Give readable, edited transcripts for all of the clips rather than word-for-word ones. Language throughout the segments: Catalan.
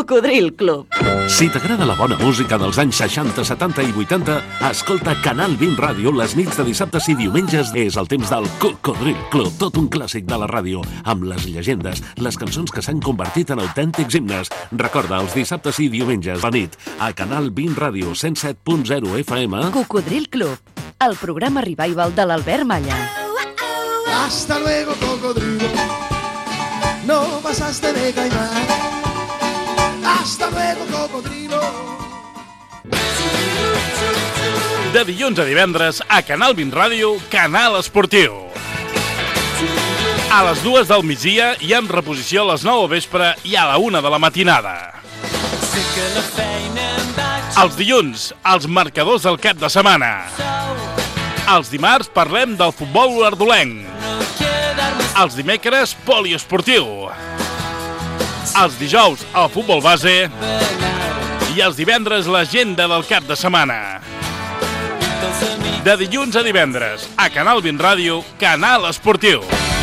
Cocodril Club. Si t'agrada la bona música dels anys 60, 70 i 80, escolta Canal 20 Ràdio les nits de dissabtes i diumenges. És el temps del Cocodril Club, tot un clàssic de la ràdio, amb les llegendes, les cançons que s'han convertit en autèntics himnes. Recorda, els dissabtes i diumenges a la nit, a Canal 20 Ràdio 107.0 FM. Cocodril Club, el programa revival de l'Albert Malla. Hasta luego, cocodrilo. No pasaste de caimán. Hasta luego, cocodrilo. De dilluns a divendres, a Canal 20 Ràdio, Canal Esportiu. A les 2 del migdia i amb reposició a les 9 del vespre i a la 1 de la matinada. Els dilluns, els marcadors del cap de setmana. Els dimarts parlem del futbol ardolenc. Els dimecres, poliesportiu. Els dijous, el futbol base. I els divendres, l'agenda del cap de setmana. De dilluns a divendres, a Canal 20 Ràdio, Canal Esportiu.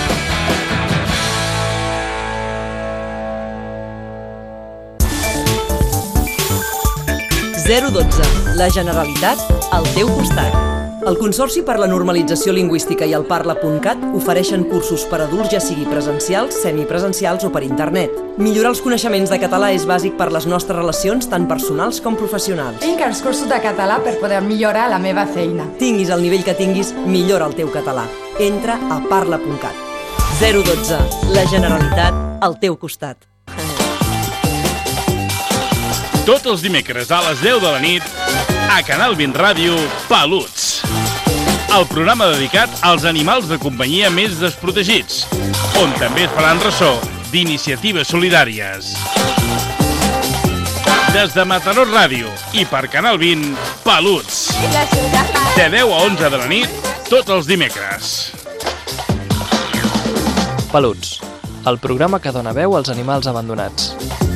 La Generalitat al teu costat. El Consorci per la Normalització Lingüística i el Parla.cat ofereixen cursos per adults, ja sigui presencials, semipresencials o per internet. Millorar els coneixements de català és bàsic per les nostres relacions, tant personals com professionals. Tinc els cursos de català per poder millorar la meva feina. Tinguis el nivell que tinguis, millora el teu català. Entra a Parla.cat. 012. La Generalitat al teu costat. Tots els dimecres a les 10 de la nit, a Canal 20 Ràdio, Peluts. El programa dedicat als animals de companyia més desprotegits, on també es faran ressò d'iniciatives solidàries. Des de Mataró Ràdio i per Canal 20, Peluts. De 10 a 11 de la nit, tots els dimecres. Peluts, el programa que dona veu als animals abandonats.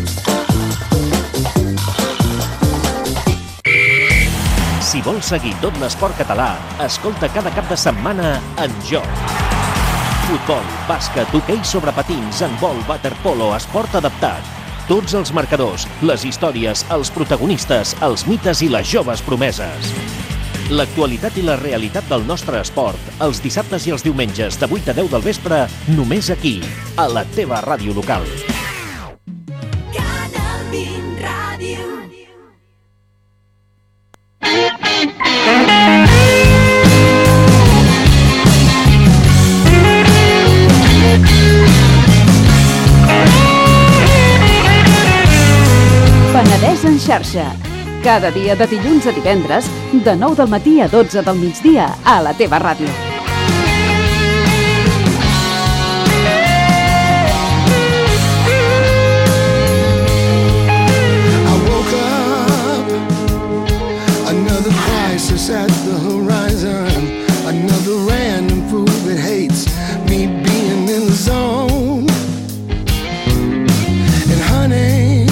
Si vols seguir tot l'esport català, escolta cada cap de setmana En Joc. Futbol, bàsquet, hoquei sobre patins, handbol, waterpolo, esport adaptat. Tots els marcadors, les històries, els protagonistes, els mites i les joves promeses. L'actualitat i la realitat del nostre esport, els dissabtes i els diumenges de 8 a 10 del vespre, només aquí, a la teva ràdio local. Canal 20 Ràdio. Penedès en xarxa. Cada dia de dilluns a divendres, de 9 del matí a 12 del migdia, a la teva ràdio. At the horizon, another random fool that hates me being in the zone. And honey,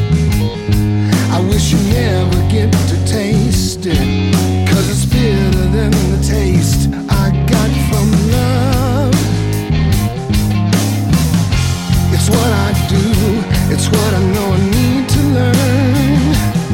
I wish you never get to taste it, 'cause it's bitter than the taste I got from love. It's what I do, it's what I know I need to learn.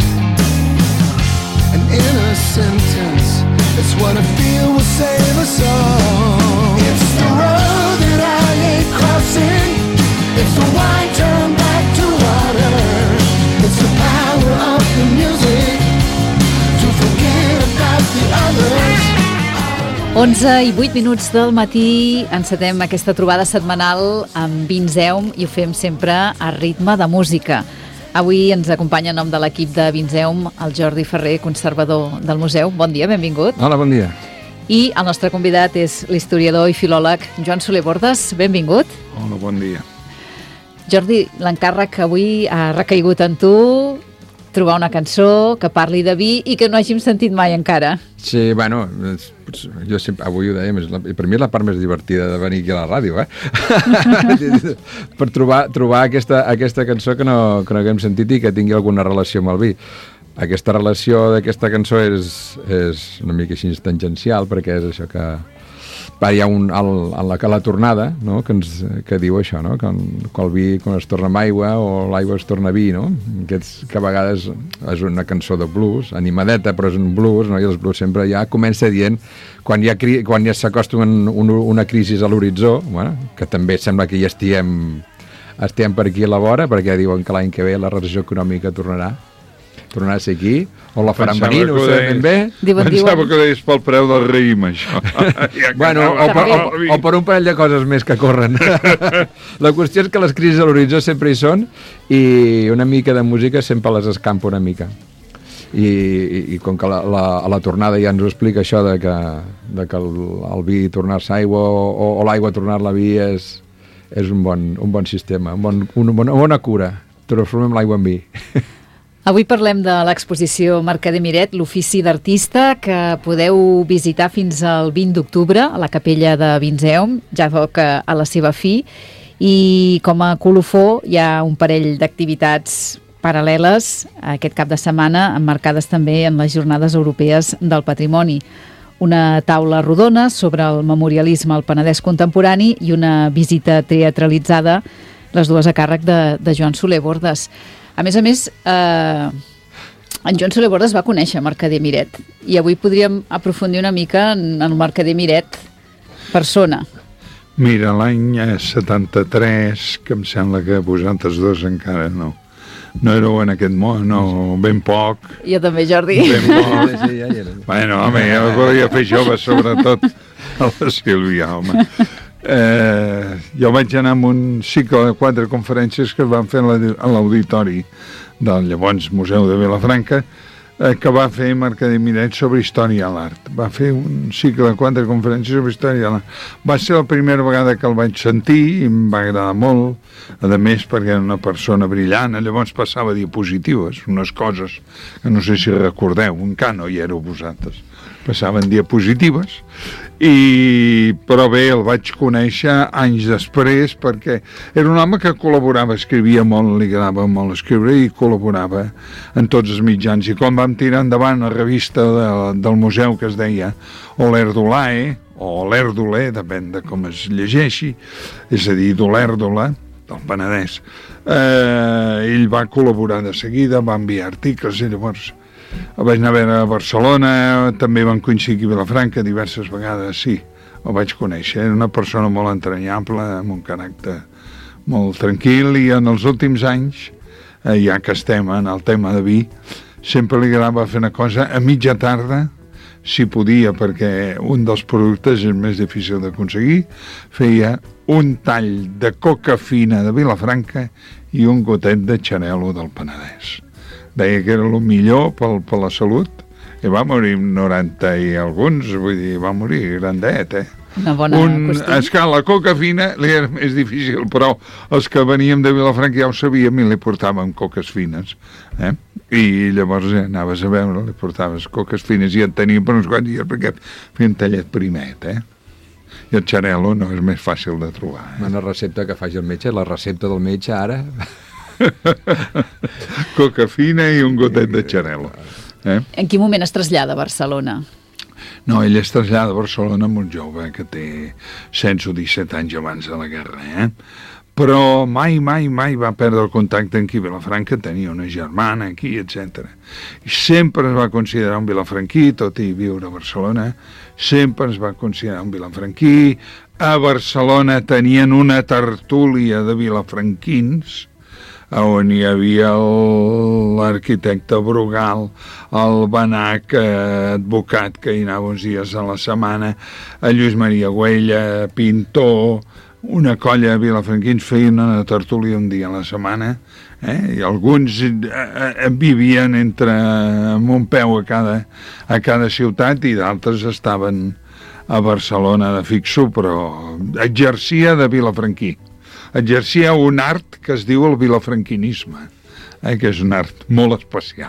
In a sentence, it's what I feel will save us all. It's the road that I hate crossing. It's the wine turned back to water. It's the power of the music to forget about the others. 11 i 8 minuts del matí, encetem aquesta trobada setmanal amb Vinzeum i ho fem sempre a ritme de música. Avui ens acompanya en nom de l'equip de Vinzeum el Jordi Ferrer, conservador del museu. Bon dia, benvingut. Hola, bon dia. I el nostre convidat és l'historiador i filòleg Joan Soler Bordes. Benvingut. Hola, bon dia. Jordi, l'encàrrec avui ha recaigut en tu, trobar una cançó que parli de vi i que no hàgim sentit mai encara. Sí, bueno, jo sempre, avui ho dèiem, per mi és la part més divertida de venir aquí a la ràdio, per trobar aquesta cançó que no haguem sentit i que tingui alguna relació amb el vi. Aquesta relació d'aquesta cançó és una mica així tangencial, perquè és això que hi ha la tornada, no? que diu això, no? que el vi quan es torna amb aigua o l'aigua es torna vi, no? Que a vegades és una cançó de blues, animadeta, però és un blues, no? I els blues sempre ja comença dient quan ja s'acosta una crisi a l'horitzó, bueno, que també sembla que ja estem per aquí a la vora, perquè diuen que l'any que ve la recessió econòmica tornarà a ser aquí, o la faran venir, no ho sé ben bé. Pensava que deies pel preu del raïm, això. Bueno, o per un parell de coses més que corren. La qüestió és que les crisis a l'horitzó sempre hi són i una mica de música sempre les escampa una mica. I com que a la tornada ja ens ho explica això de que el vi tornar-se aigua o l'aigua tornar-la vi és un bon sistema, una bona cura. Transformem l'aigua en vi. Avui parlem de l'exposició Mercader Miret, l'ofici d'artista, que podeu visitar fins al 20 d'octubre a la capella de Vinzeum, ja que a la seva fi, i com a colofó hi ha un parell d'activitats paral·leles aquest cap de setmana, emmarcades també en les Jornades Europees del Patrimoni. Una taula rodona sobre el memorialisme al Penedès contemporani i una visita teatralitzada, les dues a càrrec de Joan Soler Bordes. A més, en Joan Soler Bordes va conèixer Mercader Miret i avui podríem aprofundir una mica en el Mercader Miret persona. Mira, l'any 73, que em sembla que vosaltres dos encara no éreu en aquest món, no, ben poc. Jo també, Jordi. Ben poc. Bueno, home, jo volia fer jove, sobretot a la Sílvia, home. Jo vaig anar amb un cicle de 4 conferències que es van fer a l'auditori del llavors Museu de Vilafranca, que va fer Mercader Miret sobre història a l'art. Va fer un cicle de 4 conferències sobre història a l'art. Va ser la primera vegada que el vaig sentir i em va agradar molt, a més perquè era una persona brillant. Llavors passava diapositives, unes coses que no sé si recordeu, encara no hi éreu vosaltres. Passaven diapositives, però bé, el vaig conèixer anys després perquè era un home que col·laborava, escrivia molt, li agradava molt escriure i col·laborava en tots els mitjans. I quan vam tirar endavant la revista del museu que es deia Olerdulae, o Olerdule, depèn de com es llegeixi, és a dir, d'Olèrdola, del Penedès, ell va col·laborar de seguida, va enviar articles i llavors vaig anar a veure a Barcelona, també van coincidir aquí a Vilafranca diverses vegades, sí, el vaig conèixer. Era una persona molt entranyable, amb un caràcter molt tranquil, i en els últims anys, ja que estem en el tema de vi, sempre li agradava fer una cosa a mitja tarda, si podia, perquè un dels productes és més difícil d'aconseguir, feia un tall de coca fina de Vilafranca i un gotet de xarel·lo del Penedès. Deia que era el millor per la salut, i va morir 90 i alguns, vull dir, va morir grandet, Una bona qüestió. És que la coca fina li era més difícil, però els que veníem de Vilafranca ja ho sabíem i li portàvem coques fines, i llavors anaves a veure, li portaves coques fines i en teníem per uns quants dies perquè feien tallet primet, i el xarel·lo no és més fàcil de trobar. Una recepta que faci el metge, la recepta del metge ara... Coca fina i un gotet de xarel·lo. En quin moment es trasllada a Barcelona? No, ell es trasllada a Barcelona amb un jove que té 16 o 17 anys abans de la guerra, però mai va perdre el contacte amb qui Vilafranca tenia una germana aquí, etc. I sempre es va considerar un vilafranquí, tot i viure a Barcelona, sempre es va considerar un vilafranquí. A Barcelona tenien una tertúlia de vilafranquins, on hi havia l'arquitecte Brugal, el Benac, advocat, que hi anava uns dies a la setmana, el Lluís Maria Güella, pintor, una colla de vilafranquins feien una tertúlia un dia a la setmana, i alguns vivien amb un peu a cada ciutat i d'altres estaven a Barcelona de fixo, però exercia de vilafranquí. Exercia un art que es diu el vilafranquinisme, que és un art molt especial.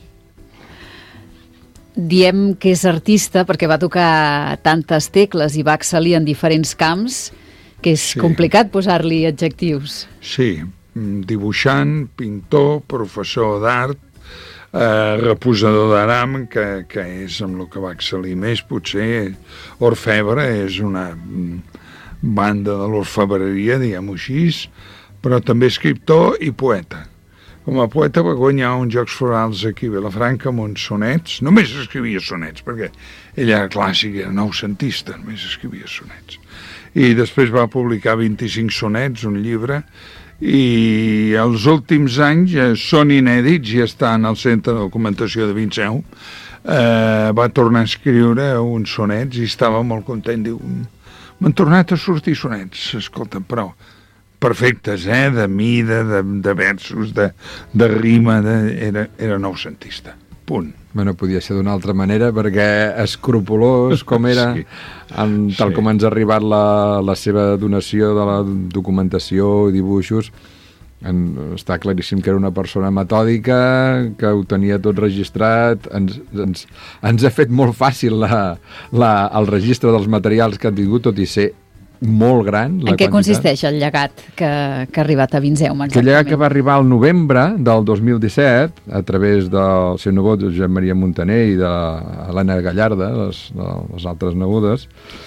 Diem que és artista perquè va tocar tantes tecles i va excel·lir en diferents camps que és complicat posar-li adjectius. Sí, dibuixant, pintor, professor d'art, reposador d'aram, que és amb el que va excel·lir més, potser. Orfebre és una banda de l'orfebreria, diguem-ho així, però també escriptor i poeta. Com a poeta va guanyar uns Jocs Florals aquí a Vilafranca amb uns sonets. Només escrivia sonets, perquè ell era clàssic, era noucentista, només escrivia sonets. I després va publicar 25 sonets, un llibre, i els últims anys són inèdits i estan al Centre de Documentació de Vinceum. Va tornar a escriure uns sonets i estava molt content. Diu, m'han tornat a sortir sonets, escolta, però perfectes, de mida, de versos, de rima, era noucentista. Punt. No podia ser d'una altra manera, perquè escrupolós com era, tal com ens ha arribat la seva donació de la documentació i dibuixos, està claríssim que era una persona metòdica, que ho tenia tot registrat. Ens ha fet molt fàcil el registre dels materials que han tingut, tot i ser molt gran. En què consisteix el llegat que ha arribat a Vinceum? El llegat que va arribar al novembre del 2017 a través del seu nebot Josep Maria Montaner i de l'Helena Gallarda, les altres nebudes,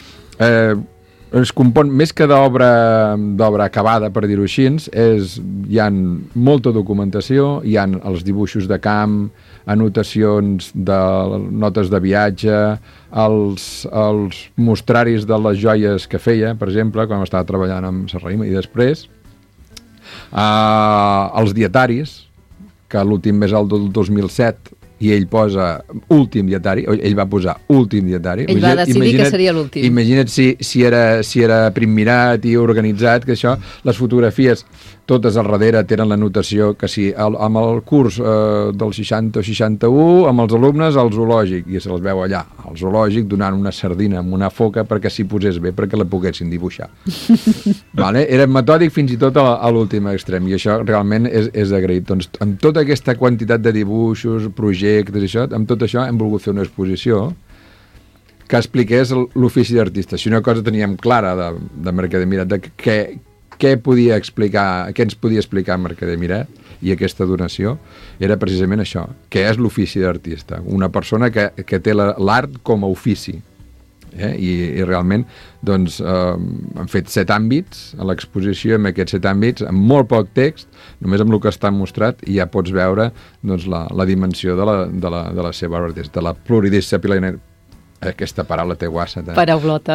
es compon més que d'obra acabada, per dir-ho així. Hi ha molta documentació, hi ha els dibuixos de camp, anotacions de notes de viatge, els mostraris de les joies que feia, per exemple, quan estava treballant amb Serrahima, i després els dietaris, que l'últim és el del 2007, i ell posa últim dietari, ell va posar últim dietari. Ell va decidir que seria l'últim. Imagina't si era primmirat i organitzat, que això, les fotografies totes al darrere tenen la notació que si amb el curs del 60 o 61, amb els alumnes al zoològic, i se'ls veu allà al zoològic donant una sardina amb una foca perquè s'hi posés bé, perquè la poguessin dibuixar. Vale? Era metòdic fins i tot a l'últim extrem, i això realment és agraït. Doncs amb tota aquesta quantitat de dibuixos, projectes i això, amb tot això hem volgut fer una exposició que expliqués l'ofici d'artista. Si una cosa teníem clara de Mercader Miret, de què ens podia explicar Mercader Miret i aquesta donació, era precisament això, què és l'ofici d'artista, una persona que té l'art com a ofici. I realment doncs, han fet 7 àmbits a l'exposició, amb aquests 7 àmbits, amb molt poc text, només amb el que està mostrat, i ja pots veure doncs, la dimensió de la seva obra, de la pluridisciplinaritat. Aquesta paraula té guassa. Paraulota.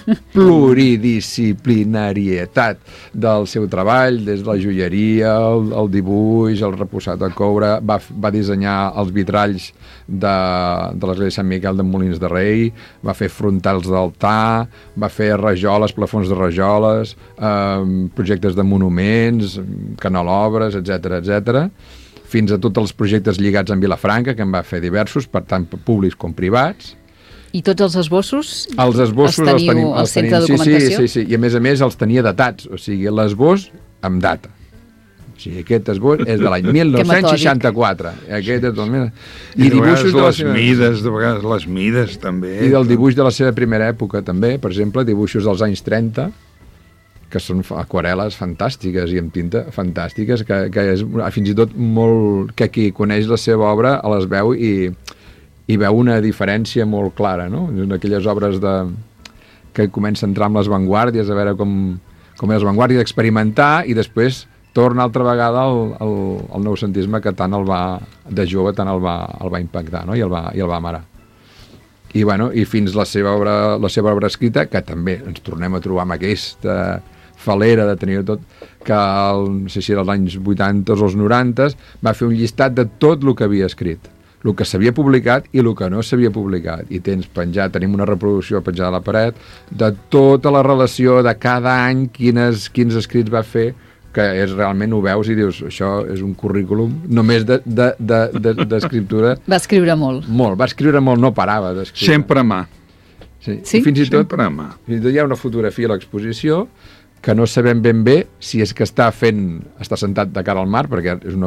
Pluridisciplinarietat del seu treball, des de la joieria, el dibuix, el reposat a coure, va dissenyar els vitralls de l'església de Sant Miquel de Molins de Rei, va fer frontals d'altar, va fer rajoles, plafons de rajoles, projectes de monuments, canalobres, etc, fins a tots els projectes lligats amb Vilafranca, que en va fer diversos, per tant públics com privats. I tots els esbossos? Els esbossos els teniu al centre de documentació? Sí, i a més els tenia datats, o sigui, l'esbós amb data. O sigui, aquest esbós és de l'any 1964. Aquest és del... I de vegades les mides també. I del dibuix de la seva primera època també, per exemple, dibuixos dels anys 30, que són aquarel·les fantàstiques i amb tinta fantàstiques, que és fins i tot molt... que qui coneix la seva obra a les veu i veu una diferència molt clara, no? En aquelles obres que comença a entrar amb les vanguardies, a veure com és les vanguardies, experimentar, i després torna altra vegada el noucentisme que tant de jove tant el va impactar, no? I el va amarar. I fins la seva obra escrita, que també ens tornem a trobar amb aquesta falera de tenir tot, que no sé si era als anys 80 o als 90, va fer un llistat de tot el que havia escrit, el que s'havia publicat i el que no s'havia publicat, i tenim una reproducció penjada a la paret de tota la relació de cada any, quins escrits va fer, que és realment, ho veus i dius, això és un currículum només d'escriptura. Va escriure molt. Va escriure molt, no parava d'escriure. Sempre a mà. Sí? Fins i tot hi ha una fotografia a l'exposició que no sabem ben bé si és que està sentat de cara al mar, perquè és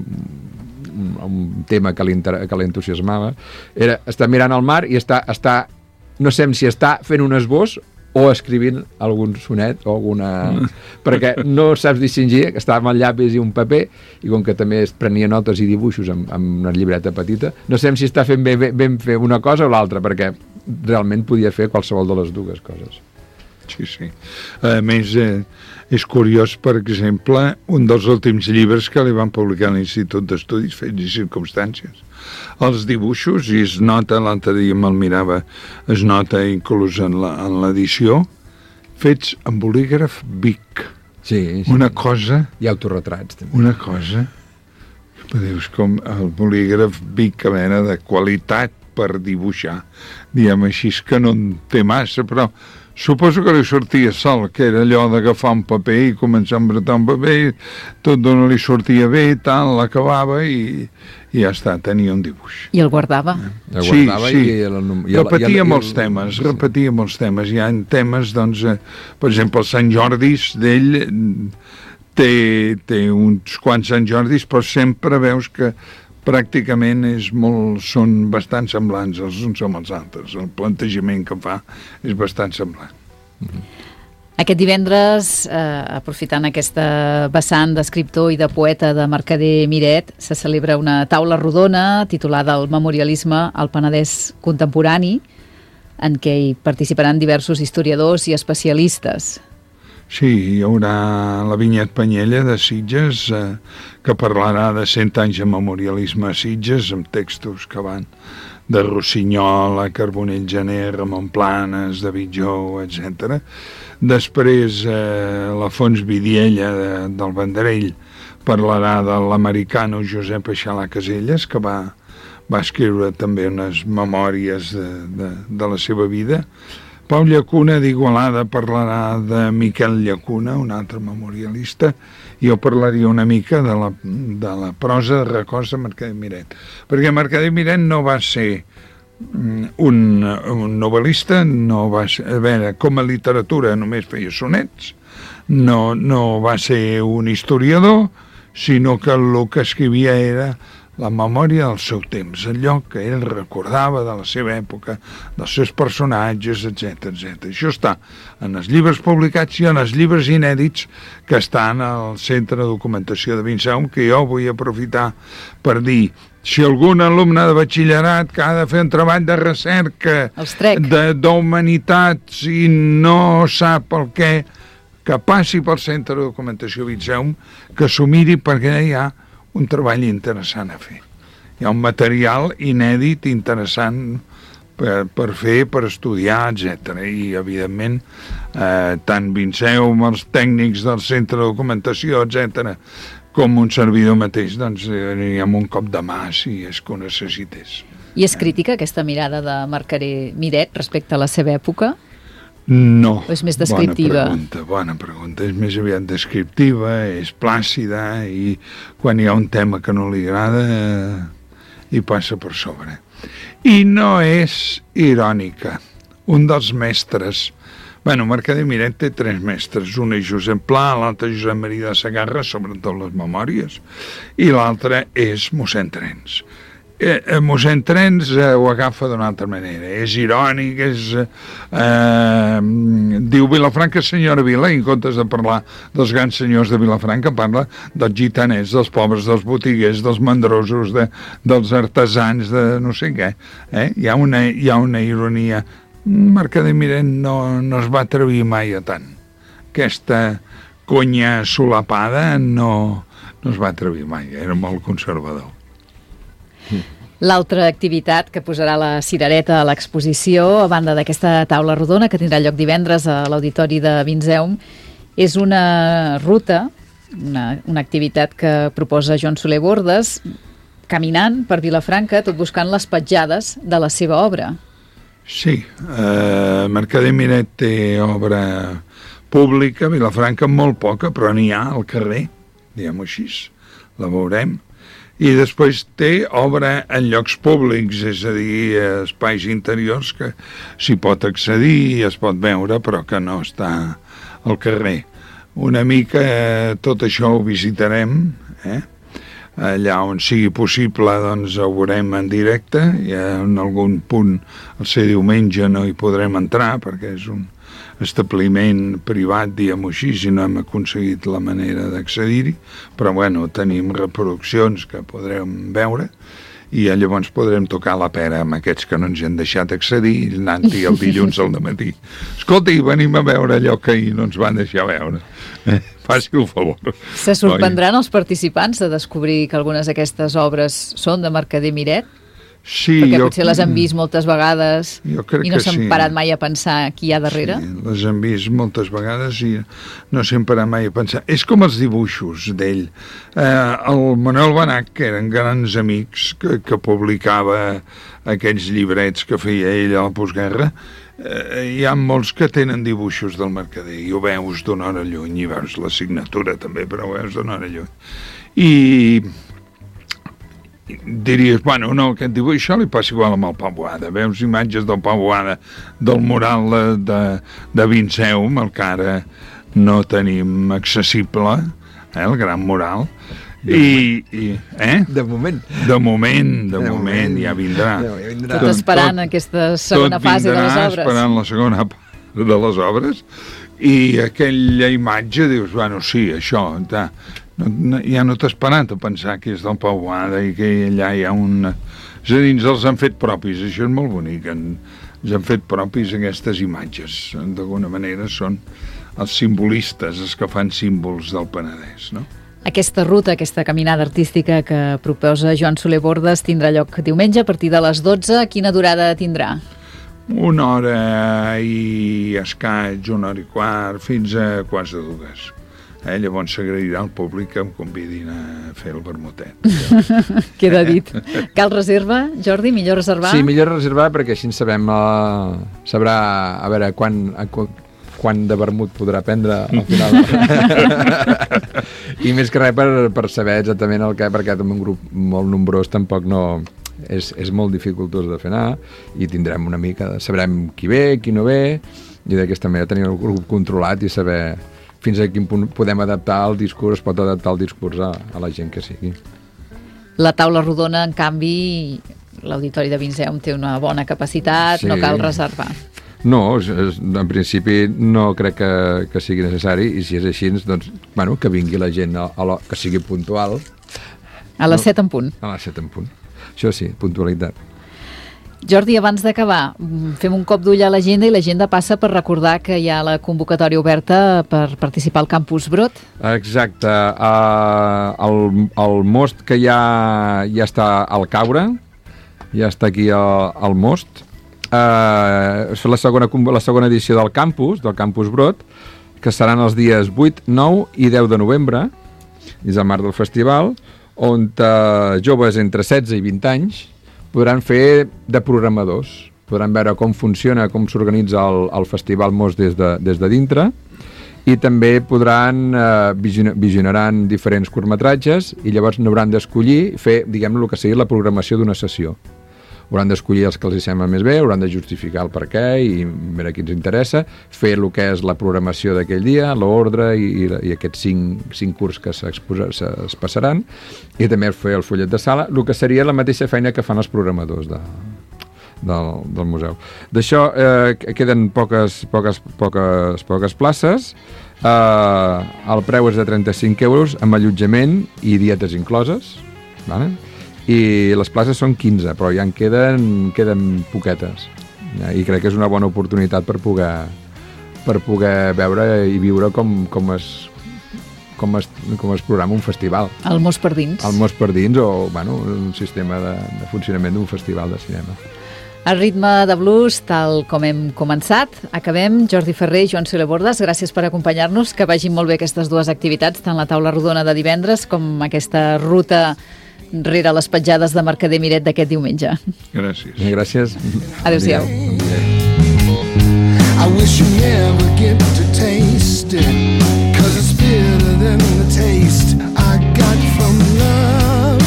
un tema que l'entusiasmava, està mirant al mar i no sabem si està fent un esbós o escrivint algun sonet o alguna... perquè no saps distingir, que estava amb el llapis i un paper, i com que també es prenia notes i dibuixos amb una llibreta petita, no sabem si està fent ben fer una cosa o l'altra, perquè realment podia fer qualsevol de les dues coses. Sí. A més, és curiós, per exemple, un dels últims llibres que li van publicar a l'Institut d'Estudis Fets i Circumstàncies. Els dibuixos, i es nota, l'altre dia me'l mirava, es nota inclús en l'edició, fets amb bolígraf Bic. Sí. Una cosa... I autorretrats, també. Una cosa... Dius, com el bolígraf Bic, a veure, de qualitat per dibuixar. Diem així, que no en té massa, però suposo que li sortia sol, que era allò d'agafar un paper i començar a embretar un paper, tot d'on li sortia bé, tal, l'acabava i ja està, tenia un dibuix. I el guardava? Sí. Repetia molts temes. Hi ha temes, doncs, per exemple, el Sant Jordis d'ell té uns quants Sant Jordis, però sempre veus que pràcticament són bastant semblants els uns amb els altres. El plantejament que fa és bastant semblant. Aquest divendres, aprofitant aquesta vessant d'escriptor i de poeta de Mercader Miret, se celebra una taula rodona titulada El memorialisme al Penedès contemporani, en què hi participaran diversos historiadors i especialistes. Sí, hi haurà la Vinyet Panyella de Sitges, que parlarà de 100 anys de memorialisme a Sitges, amb textos que van de Rossinyol a Carbonell Gener, Ramon Planes, David Jou, etc. Després, l'Alfons Vidiella del Vendrell parlarà de l'americano Josep Aixalà Caselles, que va escriure també unes memòries de la seva vida. Pau Llacuna d'Igualada parlarà de Miquel Llacuna, un altre memorialista, i jo parlaria una mica de la prosa de records de Mercader Miret. Perquè Mercader Miret no va ser un novel·lista, no va ser, a veure, com a literatura només feia sonets, no va ser un historiador, sinó que el que escrivia era la memòria del seu temps, allò que ell recordava de la seva època, dels seus personatges, etc. Això està en els llibres publicats i en els llibres inèdits que estan al Centre de Documentació de Vinceum, que jo vull aprofitar per dir, si algun alumne de batxillerat que ha de fer un treball de recerca d'humanitats i no sap el què, que passi pel Centre de Documentació Vinceum, que s'ho miri, perquè hi ha un treball interessant a fer. Hi ha un material inèdit, interessant per fer, per estudiar, etc. I, evidentment, tant Vinceum, els tècnics del Centre de Documentació, etc., com un servidor mateix, doncs aniríem un cop de mà si és que ho necessités. I és crítica aquesta mirada de Mercader Miret respecte a la seva època? No. O és més descriptiva? Bona pregunta. És més aviat descriptiva, és plàcida, i quan hi ha un tema que no li agrada hi passa per sobre. I no és irònica. Un dels mestres, Mercader Miret té 3 mestres, un és Josep Pla, l'altre Josep Maria de Segarra, sobretot les memòries, i l'altre és mossèn Trens. Mossèn Trens ho agafa d'una altra manera, és irònic, diu Vilafranca senyora Vila, i en comptes de parlar dels grans senyors de Vilafranca parla dels gitanets, dels pobres, dels botiguers, dels mandrosos, dels artesans, de no sé què. Hi ha una ironia. Mercader Miret no es va atrevir mai a tant. Aquesta conya solapada no es va atrevir mai, era molt conservador. L'altra activitat que posarà la cirereta a l'exposició, a banda d'aquesta taula rodona que tindrà lloc divendres a l'Auditori de Vinceum, és una ruta, una activitat que proposa Joan Soler Bordes, caminant per Vilafranca, tot buscant les petjades de la seva obra. Sí, Mercader Miret té obra pública, Vilafranca molt poca, però n'hi ha al carrer, diguem-ho així, la veurem. I després té obra en llocs públics, és a dir, espais interiors que s'hi pot accedir i es pot veure, però que no està al carrer. Una mica tot això ho visitarem, allà on sigui possible doncs ho veurem en directe, i en algun punt el ser diumenge no hi podrem entrar perquè és establiment privat, diguem-ho així, si no hem aconseguit la manera d'accedir-hi, però bueno, tenim reproduccions que podrem veure i llavors podrem tocar la pera amb aquests que no ens han deixat accedir, anant-hi el dilluns al matí. Escolta, i venim a veure allò que ahir no ens van deixar veure. Faci el favor. Se sorprendran els participants de descobrir que algunes d'aquestes obres són de Mercader Miret? Sí, perquè potser les han vist moltes vegades i no s'han parat mai a pensar qui hi ha darrere. Sí, les han vist moltes vegades i no s'han parat mai a pensar. És com els dibuixos d'ell. El Manuel Banach, que eren grans amics, que publicava aquells llibrets que feia ell a la postguerra, hi ha molts que tenen dibuixos del Mercader i ho veus d'una hora lluny i veus la signatura també, però ho veus d'una hora lluny. I diries, bueno, no, aquest dibuix, això li passa igual amb el Pau Boada. Veus imatges del Pau Boada, del mural de Vinceum, el que ara no tenim accessible, el gran mural, De moment. De moment, ja vindrà. Tot esperant aquesta segona fase de les obres. Tot esperant la segona part de les obres, i aquella imatge, dius, bueno, sí, això, ja no t'has parat a pensar que és del Pau Boada i que allà hi ha un... És a dir, ens els han fet propis, això és molt bonic, ens han fet propis aquestes imatges, d'alguna manera són els simbolistes, els que fan símbols del Penedès, no? Aquesta ruta, aquesta caminada artística que proposa Joan Soler Bordes tindrà lloc diumenge a partir de les 12. Quina durada tindrà? 1 hora i escaig, 1 hora i quart, fins a quarts de 2. Llavors s'agrairà al públic que em convidin a fer el vermutet. Queda dit. Cal reserva, Jordi? Millor reservar? Sí, millor reservar perquè així en sabem, sabrà a veure quan de vermut podrà prendre al final. I més que res per saber exactament el que, perquè un grup molt nombrós tampoc no... És molt dificultós de fer anar i tindrem una mica, sabrem qui ve, qui no ve, i d'aquesta manera tenir el grup controlat i saber fins a quin punt podem adaptar el discurs, pot adaptar el discurs a la gent que sigui. La taula rodona, en canvi, l'Auditori de Vinceum té una bona capacitat, sí. No cal reservar. No, en principi no crec que sigui necessari, i si és així, doncs, bueno, que vingui la gent, que sigui puntual. A les 7 en punt. A les 7 en punt. Això sí, puntualitat. Jordi, abans d'acabar, fem un cop d'ull a l'agenda i l'agenda passa per recordar que hi ha la convocatòria oberta per participar al Campus Brot. Exacte. El most que ja està al caure, ja està aquí al most. És la segona edició del Campus Brot, que seran els dies 8, 9 i 10 de novembre, dins el marc del festival, on joves entre 16 i 20 anys podran fer de programadors, podran veure com funciona, com s'organitza el Festival Most des de dintre, i també visionaran diferents curtmetratges i llavors n'hauran d'escollir fer, diguem-ne, el que sigui la programació d'una sessió. Hauran d'escollir els que els sembla més bé, hauran de justificar el per què i veure qui ens interessa, fer el que és la programació d'aquell dia, l'ordre i aquests 5 curts que es passaran, i també fer el fullet de sala, el que seria la mateixa feina que fan els programadors del museu. D'això queden poques places. El preu és de 35 euros amb allotjament i dietes incloses, vale? I les places són 15, però ja en queden poquetes. I crec que és una bona oportunitat per poder veure i viure com es programa un festival. El Most per dins. El Most per dins, o un sistema de funcionament d'un festival de cinema. A ritme de blues, tal com hem començat, acabem. Jordi Ferrer i Joan Soler Bordes, gràcies per acompanyar-nos, que vagin molt bé aquestes dues activitats, tant la taula rodona de divendres com aquesta ruta rere les petjades de Mercader Miret d'aquest diumenge. Gràcies. Gràcies. Adéu-siau. I wish you never get to taste it, 'cause it's bitter than the taste I got from love.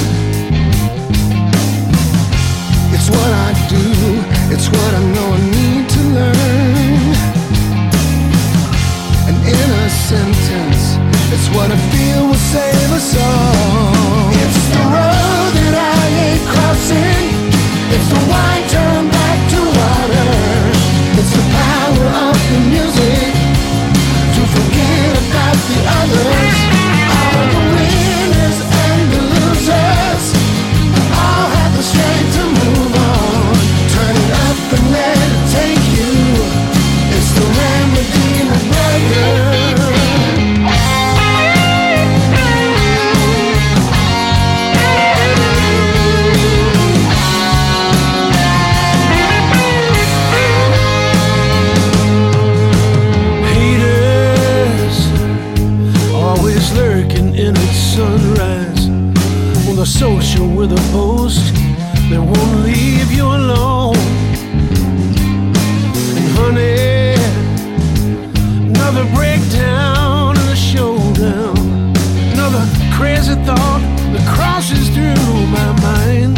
It's what I do, it's what I know I need to learn. And in a sentence, it's what I feel will save us all. It's the road that I ain't crossing, it's the wine turned back to water, it's the power of the music. and let it take you. It's the remedy, my brother. Lurking in its sunrise, on the social with a post that won't leave you alone. And honey, another breakdown and a showdown, another crazy thought that crosses through my mind.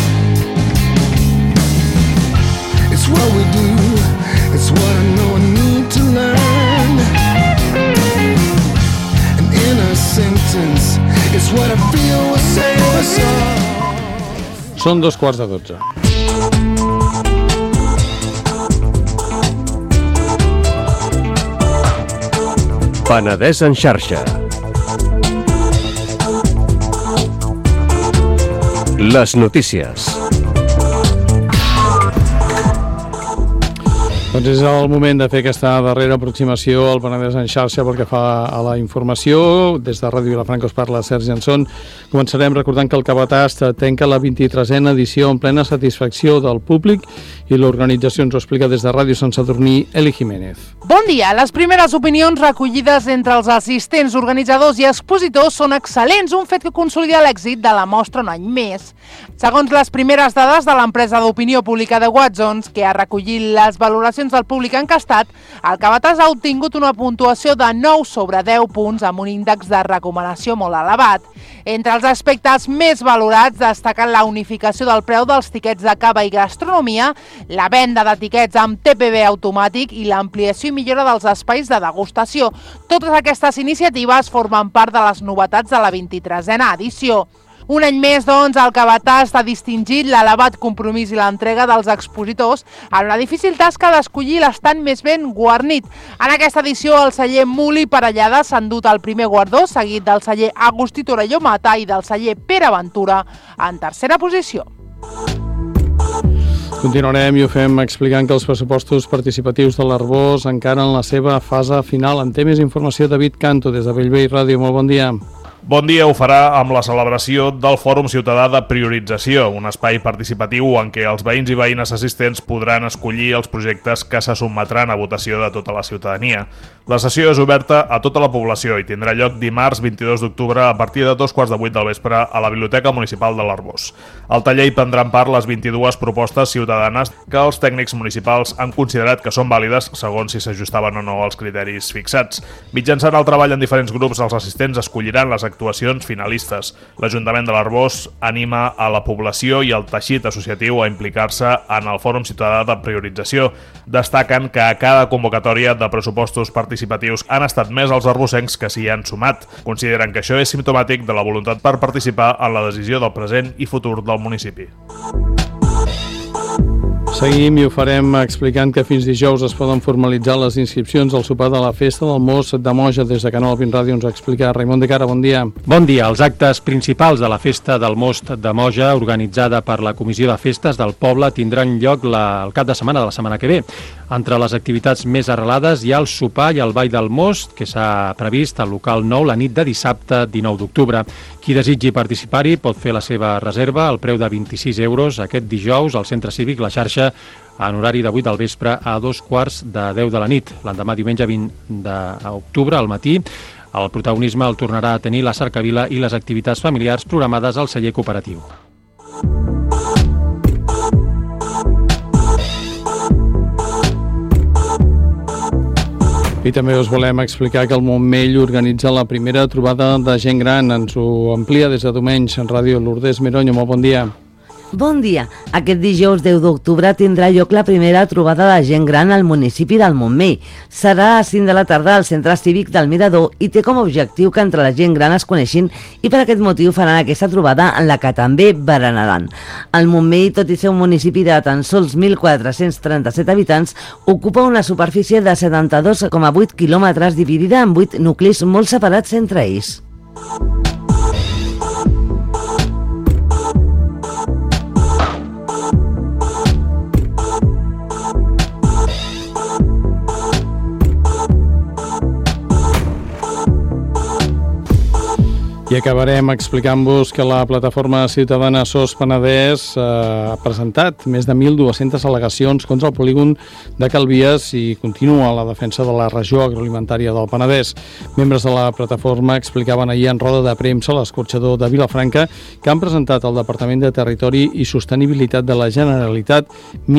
It's what we do, it's what I know I need to learn. Sentence, it's what I feel will save us all. Són 12:15. Penedès en xarxa. Les notícies. Doncs és el moment de fer aquesta darrera aproximació al Penedès en xarxa pel que fa a la informació. Des de Ràdio Vilafranca us parla Sergi Anson. Començarem recordant que el Cabatast tanca la 23a edició en plena satisfacció del públic i l'organització ens ho explica des de Ràdio Sant Sadurní, Eli Jiménez. Bon dia! Les primeres opinions recollides entre els assistents, organitzadors i expositors són excel·lents, un fet que consolida l'èxit de la mostra un any més. Segons les primeres dades de l'empresa d'opinió pública de Watsons, que ha recollit les valoracions del públic encastat, el Cabatàs ha obtingut una puntuació de 9 sobre 10 punts amb un índex de recomanació molt elevat. Entre els aspectes més valorats destaquen la unificació del preu dels tiquets de cava i gastronomia, la venda de tiquets amb TPV automàtic i l'ampliació i millora dels espais de degustació. Totes aquestes iniciatives formen part de les novetats de la 23a edició. Un any més, doncs, el Cabatàs ha distingit l'elevat compromís i l'entrega dels expositors en la difícil tasca d'escollir l'estant més ben guarnit. En aquesta edició, el celler Muli Parellada s'ha endut el primer guardó, seguit del celler Agustí Torelló Mata i del celler Pere Ventura en tercera posició. Continuarem i ho fem explicant que els pressupostos participatius de l'Arbós encara en la seva fase final. En té més informació David Canto des de Bellvei Ràdio. Molt bon dia. Bon dia ho farà amb la celebració del Fòrum Ciutadà de Priorització, un espai participatiu en què els veïns i veïnes assistents podran escollir els projectes que se sotmetran a votació de tota la ciutadania. La sessió és oberta a tota la població i tindrà lloc dimarts 22 d'octubre a partir de 2:15 del vespre a la Biblioteca Municipal de l'Arbós. Al taller hi prendran part les 22 propostes ciutadanes que els tècnics municipals han considerat que són vàlides segons si s'ajustaven o no als criteris fixats. Mitjançant el treball en diferents grups, els assistents escolliran les actuacions finalistes. L'Ajuntament de l'Arbós anima a la població i al teixit associatiu a implicar-se en el Fòrum Ciutadà de Priorització. Destaquen que a cada convocatòria de pressupostos participatius han estat més els arbossencs que s'hi han sumat. Consideren que això és simptomàtic de la voluntat per participar en la decisió del present i futur del municipi. Seguim i ho farem explicant que fins dijous es poden formalitzar les inscripcions al sopar de la Festa del Most de Moja. Des de Canal 20 Ràdio ens explica Raimon de Cara, bon dia. Bon dia. Els actes principals de la Festa del Most de Moja, organitzada per la Comissió de Festes del Poble, tindran lloc el cap de setmana de la setmana que ve. Entre les activitats més arrelades hi ha el sopar i el ball del Most, que s'ha previst al local 9 la nit de dissabte 19 d'octubre. Qui desitgi participar-hi pot fer la seva reserva al preu de 26 euros aquest dijous al Centre Cívic La Xarxa en horari de 8 del vespre a 2:15 de la nit. L'endemà diumenge 20 d'octubre al matí el protagonisme el tornarà a tenir la cercavila i les activitats familiars programades al celler cooperatiu. I també us volem explicar que el Montmell organitza la primera trobada de gent gran. Ens ho amplia des de Domenys en Ràdio Lourdes Meronyo. Molt bon dia. Bon dia. Aquest dijous 10 d'octubre tindrà lloc la primera trobada de gent gran al municipi del Montmell. Serà a 5 de la tarda al Centre Cívic del Mirador i té com a objectiu que entre la gent gran es coneixin i per aquest motiu faran aquesta trobada en la que també berenaran. El Montmell, tot i ser un municipi de tan sols 1.437 habitants, ocupa una superfície de 72,8 quilòmetres dividida en 8 nuclis molt separats entre ells. I acabarem explicant-vos que la plataforma ciutadana SOS Penedès ha presentat més de 1.200 al·legacions contra el polígon de Calvies i continua la defensa de la regió agroalimentària del Penedès. Membres de la plataforma explicaven ahir en roda de premsa a l'escorxador de Vilafranca que han presentat al Departament de Territori i Sostenibilitat de la Generalitat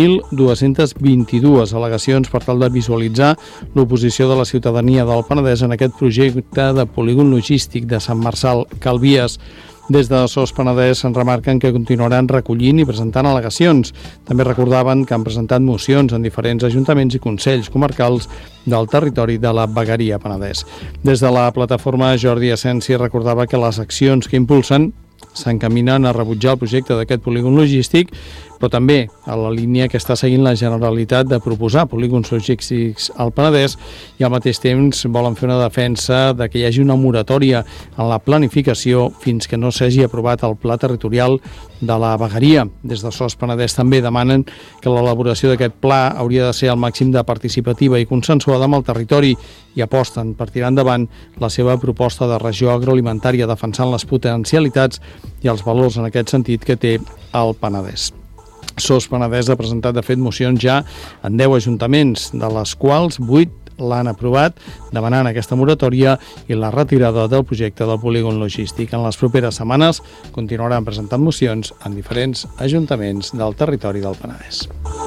1.222 al·legacions per tal de visualitzar l'oposició de la ciutadania del Penedès en aquest projecte de polígon logístic de Sant Marçal Calvies. Des de SOS Penedès en remarquen que continuaran recollint i presentant al·legacions. També recordaven que han presentat mocions en diferents ajuntaments i consells comarcals del territori de la Vegueria Penedès. Des de la plataforma, Jordi Essència recordava que les accions que impulsen s'encaminen a rebutjar el projecte d'aquest polígon logístic, però també a la línia que està seguint la Generalitat de proposar polígons logístics al Penedès i al mateix temps volen fer una defensa de que hi hagi una moratòria en la planificació fins que no s'hagi aprovat el pla territorial de la Vegueria. Des de SOS Penedès també demanen que l'elaboració d'aquest pla hauria de ser al màxim de participativa i consensuada amb el territori i aposten per tirar endavant la seva proposta de regió agroalimentària defensant les potencialitats i els valors en aquest sentit que té el Penedès. SOS Penedès ha presentat, de fet, mocions ja en 10 ajuntaments, de les quals 8 l'han aprovat, demanant aquesta moratòria i la retirada del projecte del polígon logístic. En les properes setmanes continuaran presentant mocions en diferents ajuntaments del territori del Penedès.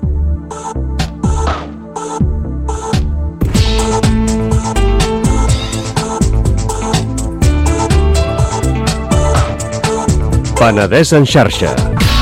Penedès en xarxa.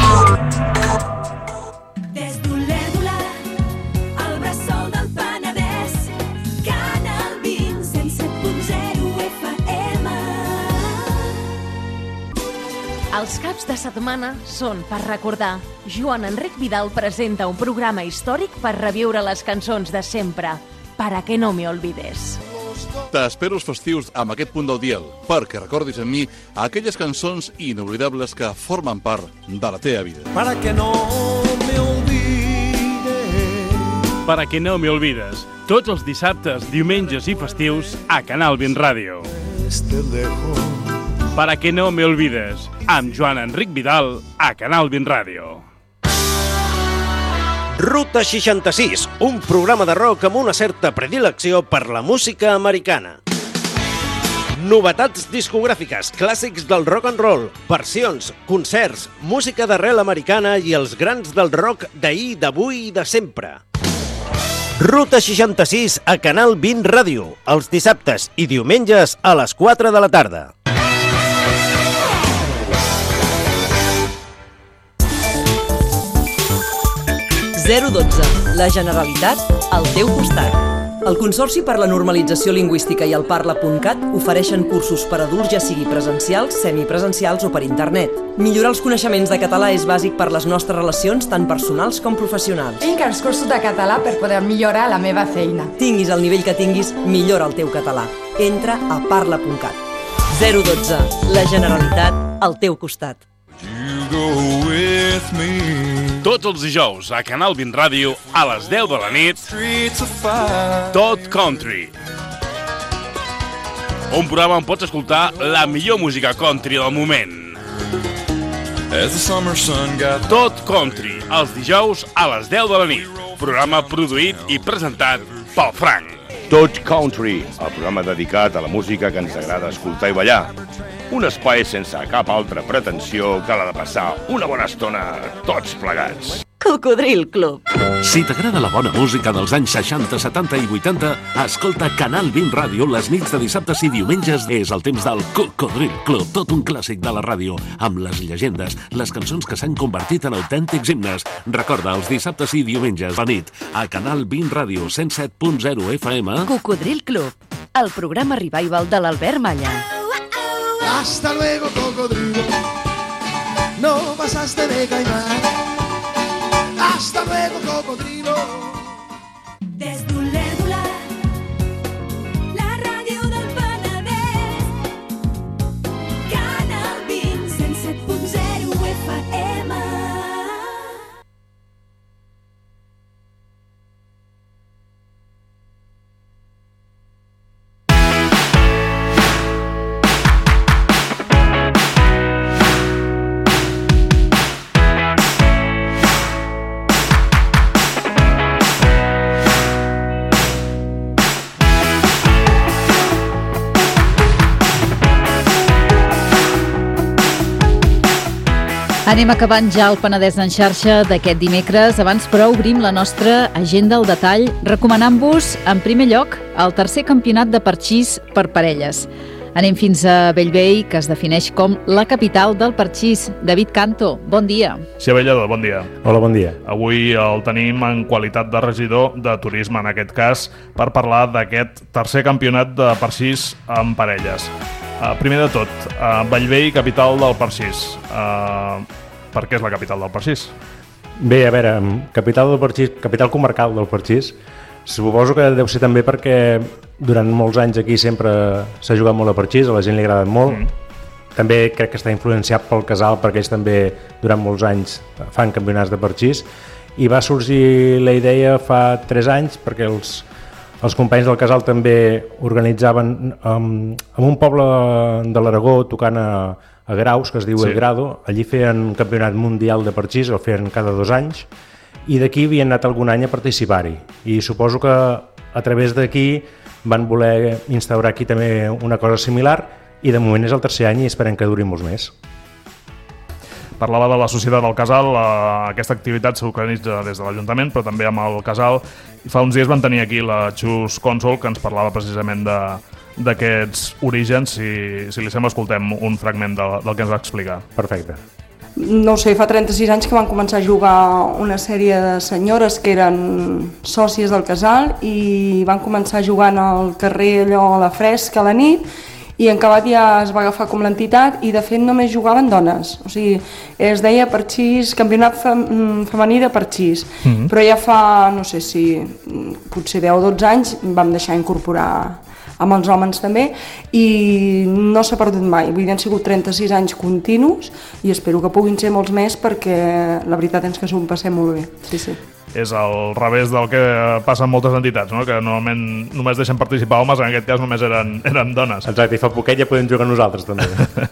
Els caps de setmana són per recordar. Joan Enric Vidal presenta un programa històric per reviure les cançons de sempre. Para que no me olvides. T'espero els festius amb aquest punt del dial, perquè recordis amb mi aquelles cançons inoblidables que formen part de la teva vida. Para que no me olvides. Para que no me olvides. Tots els dissabtes, diumenges i festius a Canal 20 Ràdio. Para que no me olvides, amb Joan Enric Vidal a Canal 20 Ràdio. Ruta 66, un programa de rock amb una certa predilecció per la música americana. Novetats discogràfiques, clàssics del rock and roll, versions, concerts, música d'arrel americana i els grans del rock d'ahir, d'avui i de sempre. Ruta 66 a Canal 20 Ràdio, els dissabtes i diumenges a les 4 de la tarda. 012. La Generalitat al teu costat. El Consorci per la Normalització Lingüística i el Parla.cat ofereixen cursos per adults, ja sigui presencials, semipresencials o per internet. Millorar els coneixements de català és bàsic per les nostres relacions, tant personals com professionals. Tinc els cursos de català per poder millorar la meva feina. Tinguis el nivell que tinguis, millora el teu català. Entra a Parla.cat. 012. La Generalitat al teu costat. Tots els dijous a Canal 20 Ràdio a les 10 de la nit, Tot Country. Un programa on pots escoltar la millor música country del moment. Tot Country, els dijous a les 10 de la nit. Programa produït i presentat pel Frank. Tot Country, el programa dedicat a la música que ens agrada escoltar i ballar. Un espai sense cap altra pretensió que la de passar una bona estona tots plegats. Cocodril Club. Si t'agrada la bona música dels anys 60, 70 i 80, escolta Canal 20 Ràdio les nits de dissabtes i diumenges. És el temps del Cocodril Club, tot un clàssic de la ràdio, amb les llegendes, les cançons que s'han convertit en autèntics himnes. Recorda, els dissabtes i diumenges a nit, a Canal 20 Ràdio 107.0 FM. Cocodril Club, el programa revival de l'Albert Malla. Hasta luego, cocodrilo. No pasaste de caimán. Hasta luego, cocodrilo. Desdolèdula, la ràdio del Penedès. Canal 20, 107.0 FM. Anem acabant ja el Penedès en xarxa d'aquest dimecres. Abans, però, obrim la nostra agenda al detall, recomanant-vos, en primer lloc, el tercer campionat de parxís per parelles. Anem fins a Bellvei, que es defineix com la capital del parxís. David Canto, bon dia. Sí, Bellador, bon dia. Hola, bon dia. Avui el tenim en qualitat de regidor de turisme, en aquest cas, per parlar d'aquest tercer campionat de parxís en parelles. Primer de tot, Bellvei, capital del parxís. Per què és la capital del parxís? Bé, a veure, capital del parxís, capital comarcal del parxís, suposo que deu ser també perquè durant molts anys aquí sempre s'ha jugat molt a parxís, a la gent li agrada molt. També crec que està influenciat pel Casal, perquè ells també durant molts anys fan campionats de parxís, i va sorgir la idea fa 3 anys perquè els companys del Casal també organitzaven en un poble de l'Aragó, tocant a Graus, que es diu El Grado. Allí feien un campionat mundial de parxís, el feien cada 2 anys, i d'aquí havien anat algun any a participar-hi. I suposo que a través d'aquí van voler instaurar aquí també una cosa similar, i de moment és el tercer any i esperem que duri molts més. Parlava de la Societat del Casal, aquesta activitat s'organitza des de l'Ajuntament, però també amb el Casal. I fa uns dies van tenir aquí la Xus Cònsol, que ens parlava precisament d'aquests orígens. Si li sembla, escoltem un fragment del que ens va explicar. Perfecte. No sé, fa 36 anys que van començar a jugar una sèrie de senyores que eren sòcies del Casal i van començar jugant al carrer allò a la fresca a la nit, i en acabat ja es va agafar com l'entitat, i de fet només jugaven dones, o sigui, es deia parxís, campionat femení de parxís, però ja fa, no sé si potser 10 o 12 anys vam deixar incorporar amb els homes també, i no s'ha perdut mai. Vull dir, han sigut 36 anys continus i espero que puguin ser molts més, perquè la veritat és que s'ho passem molt bé. Sí, sí. És al revés del que passa en moltes entitats, no? Que normalment només deixen participar homes, en aquest cas només eren dones. Exacte, i fa poquet ja podem jugar nosaltres també.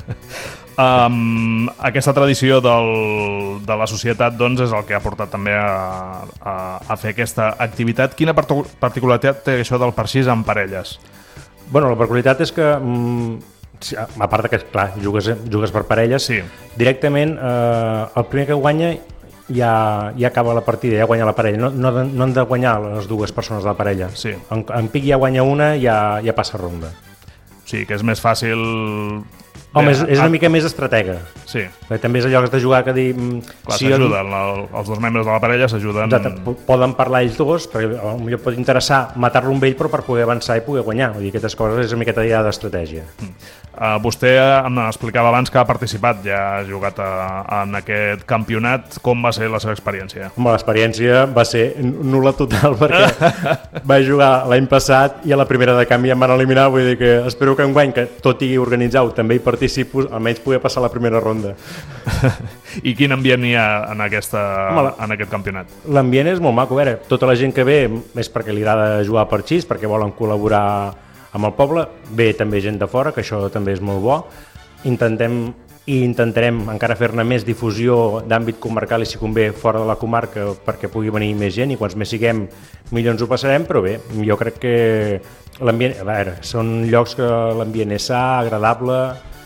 Aquesta tradició de la societat, doncs, és el que ha portat també a fer aquesta activitat. Quina particularitat té això del parxís en parelles? Bueno, la peculiaritat és que, a part que, clar, jugues per parelles, directament el primer que guanya ja acaba la partida, ja guanya la parella. No han de guanyar les dues persones de la parella. En pic ja guanya una i ja passa ronda. Sí, que és més fàcil... Home, és una mica més estratega. Sí. Perquè també és allò que has de jugar que dir... Clar, s'ajuden, els dos membres de la parella s'ajuden... Exacte, poden parlar ells dos, perquè potser pot interessar matar-lo amb ell, però per poder avançar i poder guanyar. Vull dir, aquestes coses és una miqueta ja d'estratègia. Vostè em explicava abans que ha participat, ja ha jugat en aquest campionat. Com va ser la seva experiència? Home, l'experiència va ser nul·la total, perquè vaig jugar l'any passat i a la primera de canvi em van eliminar. Vull dir que espero que enguany, que tot i organitzat, també hi participo, almenys poder passar la primera ronda. I quin ambient hi ha en aquest campionat? L'ambient és molt maco. A veure, tota la gent que ve és perquè li agrada jugar a parxís, perquè volen col·laborar amb el poble. Ve també gent de fora, que això també és molt bo. Intentarem encara fer-ne més difusió d'àmbit comarcal i, si convé, fora de la comarca, perquè pugui venir més gent, i quants més siguem millor ens ho passarem. Però bé, jo crec que l'ambient, a veure, són llocs que l'ambient és sa, agradable.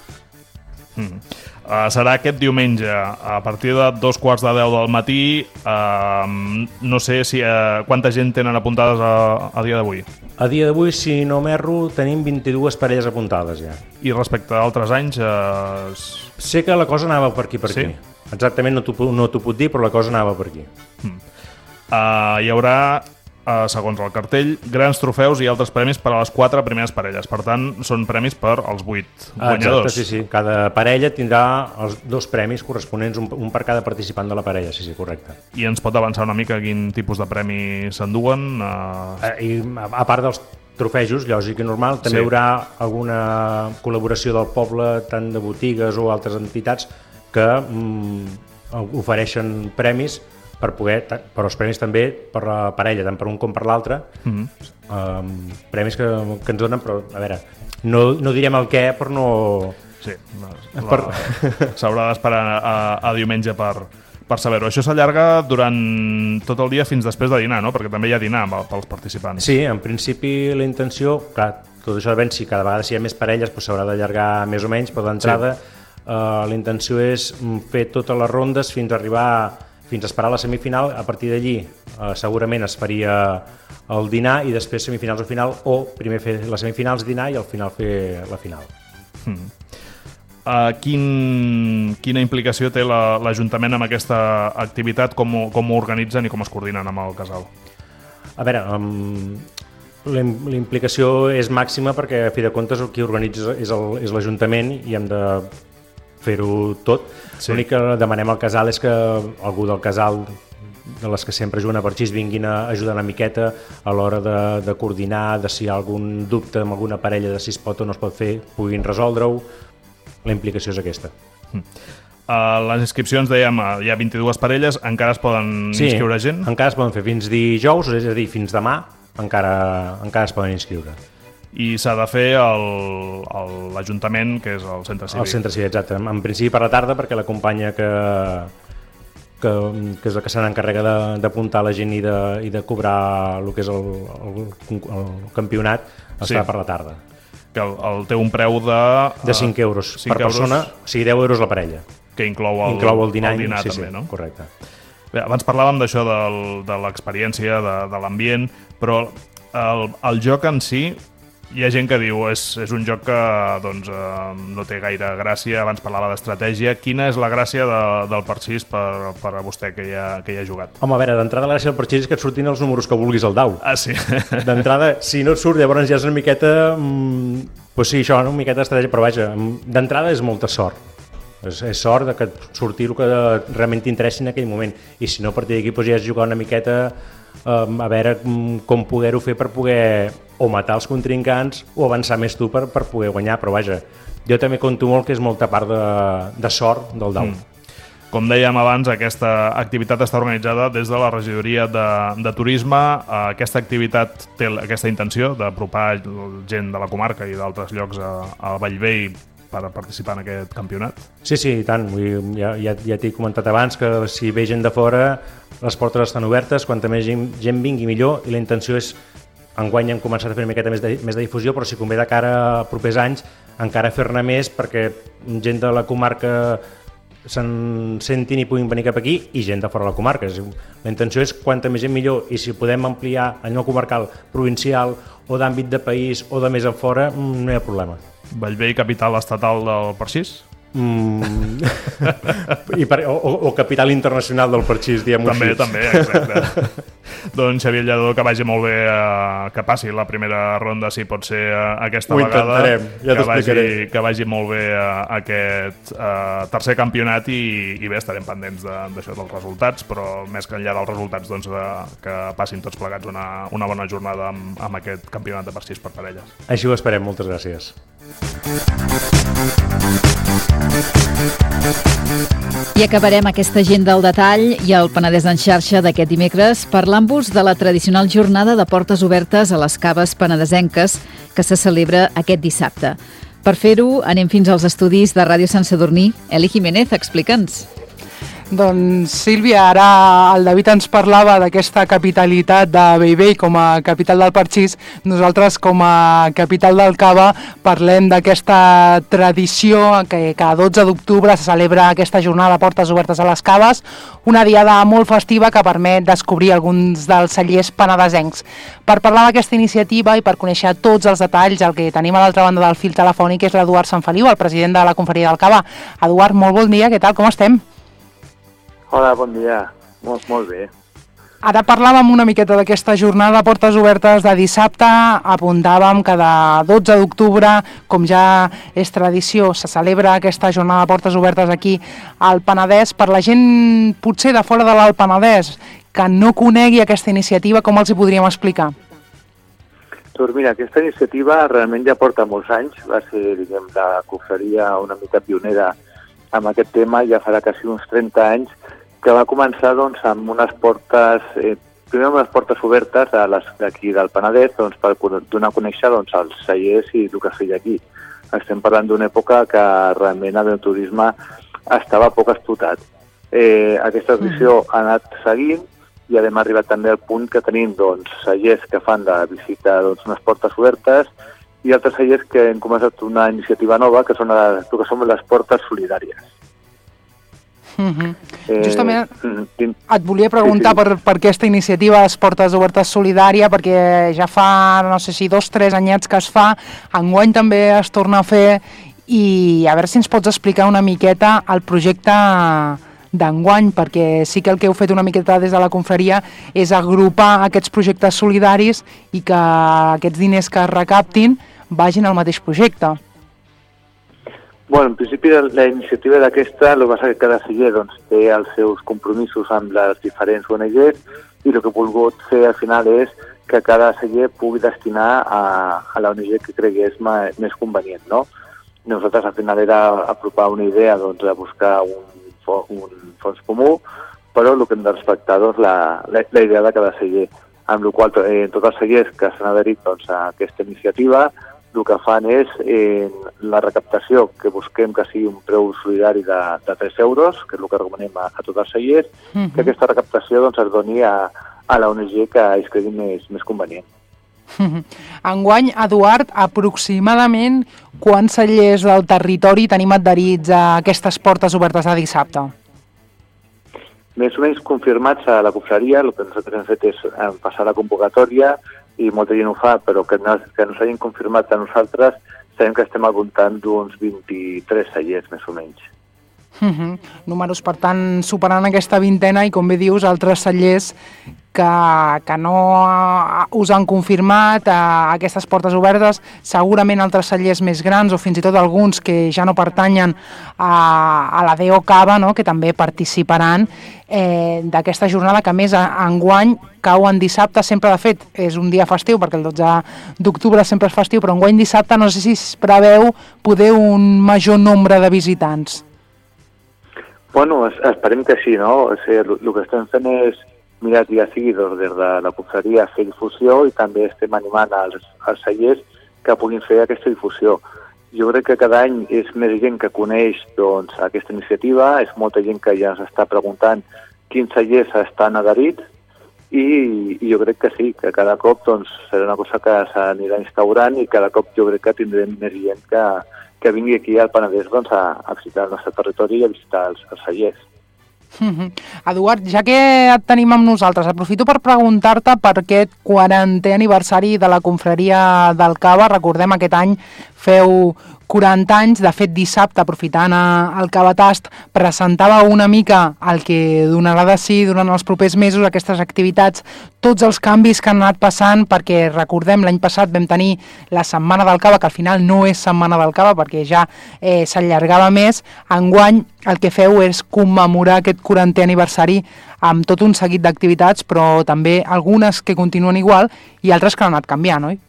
Serà aquest diumenge a partir de 9:15 del matí. No sé si quanta gent tenen apuntades a dia d'avui. A dia d'avui, si no m'erro, tenim 22 parelles apuntades ja. I respecte a altres anys? Sé que la cosa anava per aquí. Exactament no t'ho puc dir, però la cosa anava per aquí. Hi haurà, segons el cartell, grans trofeus i altres premis per a les 4 primeres parelles. Per tant, són premis per als 8 guanyadors. Exacte, sí. Cada parella tindrà els 2 premis corresponents, un per cada participant de la parella, sí, correcte. I ens pot avançar una mica quin tipus de premi s'enduen? I a part dels trofejos, lògic i normal, també hi haurà alguna col·laboració del poble, tant de botigues o altres entitats, que ofereixen premis per poder, però els premis també per la parella, tant per un com per l'altre, premis que ens donen, però a veure, no direm el què, però no... Sí, s'haurà d'esperar a diumenge per saber-ho. Això s'allarga durant tot el dia fins després de dinar, no? Perquè també hi ha dinar pels participants. Sí, en principi la intenció, clar, tot això depèn, si cada vegada si hi ha més parelles s'haurà d'allargar més o menys, però d'entrada La intenció és fer totes les rondes fins a esperar la semifinal. A partir d'allí segurament es faria el dinar i després semifinals o final, o primer fer les semifinals, dinar i al final fer la final. Quina implicació té l'Ajuntament amb aquesta activitat, com ho organitzen i com es coordinen amb el casal? A veure, la implicació és màxima perquè a fi de comptes el qui organitza és l'Ajuntament i hem de fer-ho tot. L'únic que demanem al casal és que algú del casal, de les que sempre juguen a parxís, vinguin a ajudar una miqueta a l'hora de coordinar, de si hi ha algun dubte amb alguna parella de si es pot o no es pot fer, puguin resoldre-ho. La implicació és aquesta. Les inscripcions, dèiem, hi ha 22 parelles, encara es poden inscriure gent? Sí, encara es poden fer fins dijous, és a dir, fins demà, encara es poden inscriure. I s'ha de fer l'Ajuntament, que és el centre cívic. El centre cívic, exacte. En principi per la tarda, perquè la companya que és la que se n'encarrega d'apuntar la gent i de cobrar el que és el campionat, es fa per la tarda. Que el té un preu de 5 euros per persona, o sigui 10 euros la parella. Que inclou el dinar també, no? Correcte. Bé, abans parlàvem d'això de l'experiència, de l'ambient, però el joc en si, hi ha gent que diu és un joc que no té gaire gràcia. Abans parlava d'estratègia. Quina és la gràcia del parxís per a vostè que hi ha jugat? Home, a veure, d'entrada la gràcia del parxís és que et surtin els números que vulguis al dau. Ah, sí? D'entrada, si no et surt, llavors ja és una miqueta... Doncs sí, això, una miqueta d'estratègia, però vaja, d'entrada és molta sort. És sort que et surti el que realment t'interessi en aquell moment. I si no, a partir d'aquí ja has jugat una miqueta a veure com poder-ho fer per poder o matar els contrincants o avançar més tu per poder guanyar, però vaja, jo també compto molt que és molta part de sort del dau. Com dèiem abans, aquesta activitat està organitzada des de la regidoria de turisme. Aquesta activitat té aquesta intenció d'apropar gent de la comarca i d'altres llocs a Bellvei per participar en aquest campionat? Sí, i tant. Ja t'he comentat abans que si ve gent de fora, les portes estan obertes, quanta més gent vingui millor, i la intenció és, enguany hem començat a fer una miqueta més de difusió, però si convé de cara a propers anys encara fer-ne més perquè gent de la comarca se'n sentin i puguin venir cap aquí i gent de fora de la comarca. La intenció és quanta més gent millor, i si podem ampliar a nivell comarcal, provincial o d'àmbit de país o de més en fora, no hi ha problema. Bellvei, capital estatal del parxís? O capital internacional del parxís, diguem-ho així. També, exacte. Doncs Xavier Lladó, que vagi molt bé, que passi la primera ronda, si pot ser aquesta vegada. Ho intentarem, ja t'explicaré. Que vagi molt bé aquest tercer campionat i bé, estarem pendents d'això dels resultats, però més que enllà dels resultats, doncs, que passin tots plegats una bona jornada amb aquest campionat de parxís per parelles. Així ho esperem, moltes gràcies. I acabarem aquesta agenda al detall i el Penedès en xarxa d'aquest dimecres parlant-vos de la tradicional jornada de portes obertes a les caves penedesenques que se celebra aquest dissabte. Per fer-ho, anem fins als estudis de Ràdio Sant Sadurní. Eli Jiménez, explica'ns. Doncs, Sílvia, ara el David ens parlava d'aquesta capitalitat de Bellvei com a capital del parxís. Nosaltres, com a capital del cava, parlem d'aquesta tradició que cada 12 d'octubre se celebra aquesta jornada de portes obertes a les caves, una diada molt festiva que permet descobrir alguns dels cellers penedesencs. Per parlar d'aquesta iniciativa i per conèixer tots els detalls, el que tenim a l'altra banda del fil telefònic és l'Eduard Sanfeliu, el president de la Confraria del Cava. Eduard, molt bon dia, què tal, com estem? Hola, bon dia. Molt bé. Ara parlàvem una miqueta d'aquesta jornada de portes obertes de dissabte. Apuntàvem que de 12 d'octubre, com ja és tradició, se celebra aquesta jornada de portes obertes aquí al Penedès. Per la gent potser de fora de l'Alt Penedès que no conegui aquesta iniciativa, com els hi podríem explicar? Doncs mira, aquesta iniciativa realment ja porta molts anys. Va ser, diguem, la confraria una mica pionera amb aquest tema, ja farà quasi uns 30 anys, que va començar doncs, amb unes portes, primer amb les portes obertes d'aquí del Penedès, doncs, per donar a conèixer doncs, els cellers i el que es feia aquí. Estem parlant d'una època que realment el turisme estava poc explotat. Aquesta tradició ha anat seguint i hem arribat també al punt que tenim doncs, cellers que fan de visita doncs, unes portes obertes i altres cellers que hem començat una iniciativa nova, que són les portes solidàries. Justament et volia preguntar per aquesta iniciativa Les Portes Obertes Solidària, perquè ja fa, no sé si 2 o 3 anyets que es fa, enguany també es torna a fer, i a veure si ens pots explicar una miqueta el projecte d'enguany, perquè sí que el que heu fet una miqueta des de la confraria és agrupar aquests projectes solidaris i que aquests diners que es recaptin vagin al mateix projecte. Bueno, en principi la iniciativa d'aquesta, el que passa que cada celler doncs, té els seus compromisos amb les diferents ONGs i el que he volgut fer al final és que cada celler pugui destinar a la ONG que cregués més convenient, no? Nosaltres al final era apropar una idea doncs, de buscar un fons comú, però el que hem de respectar doncs, la idea de cada celler, amb la qual tots els cellers que s'han adherit doncs, a aquesta iniciativa el que fan és la recaptació, que busquem que sigui un preu solidari de 3 euros, que és el que recomanem a tots els cellers, que aquesta recaptació doncs, es doni a la ONG que es cregui més convenient. Enguany, Eduard, aproximadament quants cellers del territori tenim adherits a aquestes portes obertes de dissabte? Més o menys confirmats a la confraria, el que nosaltres hem fet és passar la convocatòria i molta gent ho fa, però que no s'hagin confirmat a nosaltres, sabem que estem al voltant d'uns 23 cellers, més o menys. Números, per tant, superant aquesta vintena i, com bé dius, altres cellers que no us han confirmat aquestes portes obertes, segurament altres cellers més grans o fins i tot alguns que ja no pertanyen a la DO Cava, no?, que també participaran d'aquesta jornada, que a més enguany cau en dissabte. Sempre, de fet, és un dia festiu perquè el 12 d'octubre sempre és festiu, però enguany dissabte no sé si es preveu poder un major nombre de visitants. Bueno, esperem que sí, no? O sigui, el que estem fent és mirar ja sigui des de la confraria fer difusió i també estem animant els cellers que puguin fer aquesta difusió. Jo crec que cada any és més gent que coneix doncs, aquesta iniciativa, és molta gent que ja s'està preguntant quins cellers estan adherits i jo crec que sí, que cada cop doncs, serà una cosa que s'anirà instaurant i cada cop jo crec que tindrem més gent que vingui aquí al Penedès doncs, a visitar el nostre territori i a visitar els cellers. Eduard, ja que et tenim amb nosaltres, aprofito per preguntar-te per aquest 40è aniversari de la confraria del Cava. Recordem, aquest any feu 40 anys, de fet dissabte, aprofitant el Cavatast, presentava una mica el que donarà de si durant els propers mesos aquestes activitats, tots els canvis que han anat passant, perquè recordem, l'any passat vam tenir la Setmana del Cava, que al final no és Setmana del Cava perquè ja s'allargava més. Enguany el que feu és commemorar aquest 40è aniversari amb tot un seguit d'activitats, però també algunes que continuen igual i altres que han anat canviant, oi?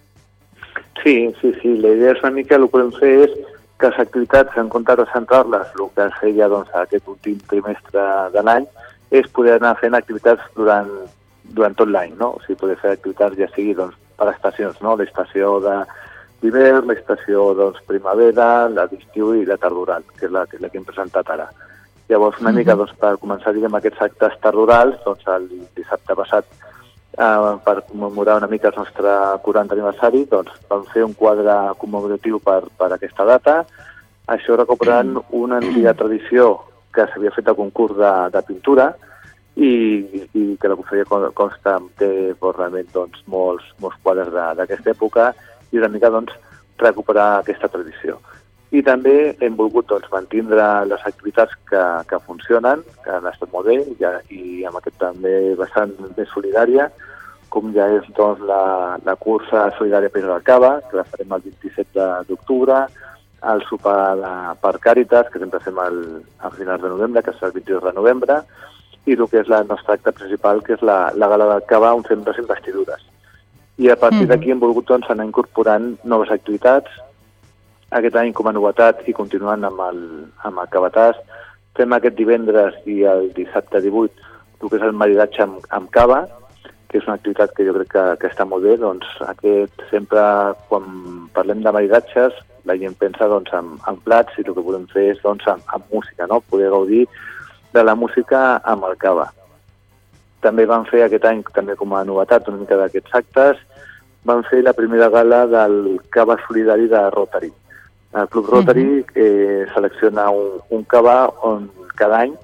Sí. La idea és una mica, el que podem fer és que les activitats, en comptes de centrar-les, el que es feia doncs, aquest últim trimestre de l'any, és poder anar fent activitats durant tot l'any, no? O sigui, poder fer activitats ja sigui doncs, per estacions, no? L'estació d'hivern, l'estació doncs, primavera, la d'estiu i la tardoral, que és la que hem presentat ara. Llavors, una mica doncs, per començar aquests actes tardorals, doncs, el dissabte passat, per commemorar una mica el nostre 40 aniversari, doncs vam fer un quadre commemoratiu per aquesta data, això recuperant una antiga tradició que s'havia fet a concurs de pintura i que la confraria consta té realment doncs, molts quadres d'aquesta època i una mica doncs, recuperar aquesta tradició. I també hem volgut doncs, mantindre les activitats que funcionen, que han estat molt bé, i amb aquest també bastant més solidària, com ja és doncs, la cursa solidària Peix del Cava, que la farem el 27 d'octubre, el sopar per Càritas, que sempre fem a finals de novembre, que serà el 22 de novembre, i el que és el nostre acte principal, que és la gala del Cava, on fem les investidures. I a partir d'aquí hem volgut doncs, anar incorporant noves activitats. Aquest any, com a novetat, i continuant amb el Cavatàs, fem aquest divendres i el dissabte 18 el que és el maridatge amb cava, que és una activitat que jo crec que està molt bé. Doncs sempre, quan parlem de maridatges, la gent pensa doncs, en plats i el que podem fer és doncs, amb música, no? Poder gaudir de la música amb el cava. També vam fer aquest any, també com a novetat, una mica d'aquests actes, van fer la primera gala del cava solidari de Rotary. El Club Rotary selecciona un cava on cada any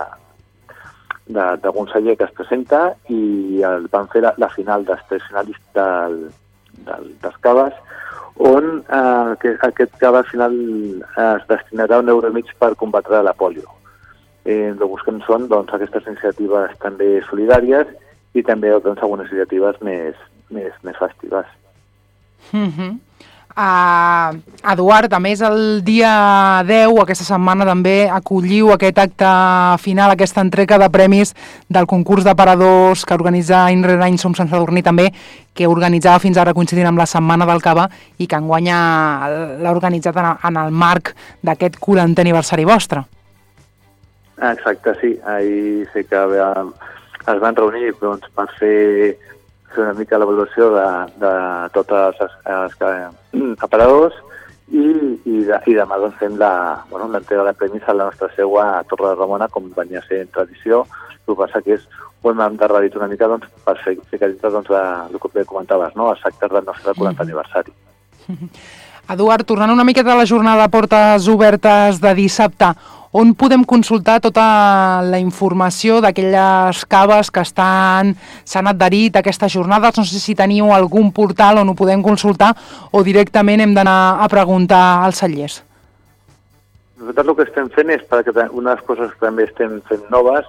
d'algun celler que es presenta i van fer la final dels 3 finalistes dels caves, on aquest cava al final es destinarà €1,5 per combatre la pòlio. El que busquem són aquestes iniciatives també solidàries i també algunes iniciatives més festives. Eduard, a més el dia 10, aquesta setmana també acolliu aquest acte final, aquesta entrega de premis del concurs d'aparadors que organitza any rere any Som Sant Sadurní també, que organitzava fins ara coincidint amb la Setmana del Cava i que enguany l'ha organitzat en el marc d'aquest 40è aniversari vostre. Exacte, sí. Ahir sé que es van reunir per fer una mica l'avaluació de tots els aparadors i demà fem l'entrega de premis a la nostra seu a Torre de Ramona, com venia a ser en tradició. El que passa que ho hem endarrerit una mica per fer que dintre el que comentaves, els actes del nostre 40è aniversari. Eduard, tornant una miqueta a la jornada de portes obertes de dissabte, on podem consultar tota la informació d'aquelles caves que s'han adherit a aquestes jornades? No sé si teniu algun portal on ho podem consultar o directament hem d'anar a preguntar als cellers. Nosaltres el que estem fent és, perquè una de les coses que també estem fent noves,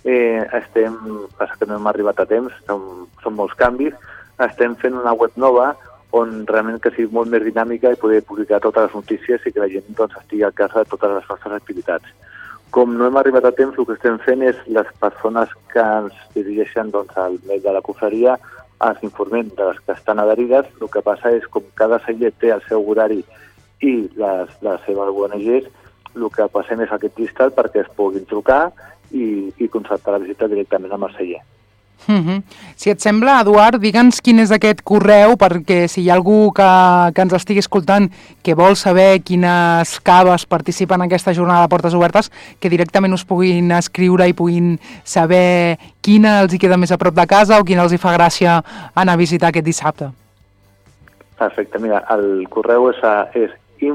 passa que no hem arribat a temps, són molts canvis, estem fent una web nova on realment que sigui molt més dinàmica i poder publicar totes les notícies i que la gent estigui al cas de totes les nostres activitats. Com no hem arribat a temps, el que estem fent és les persones que ens dirigeixen al mail de la cofreria ens informem de les que estan adherides. El que passa és com cada celler té el seu horari i les seves ONGs, el que passem és aquest llistat perquè es puguin trucar i concertar la visita directament amb el celler. Si et sembla, Eduard, digue'ns quin és aquest correu, perquè si hi ha algú que ens estigui escoltant que vol saber quines caves participen en aquesta jornada de portes obertes, que directament us puguin escriure i puguin saber quina els hi queda més a prop de casa o quina els hi fa gràcia anar a visitar aquest dissabte. Perfecte, mira, el correu és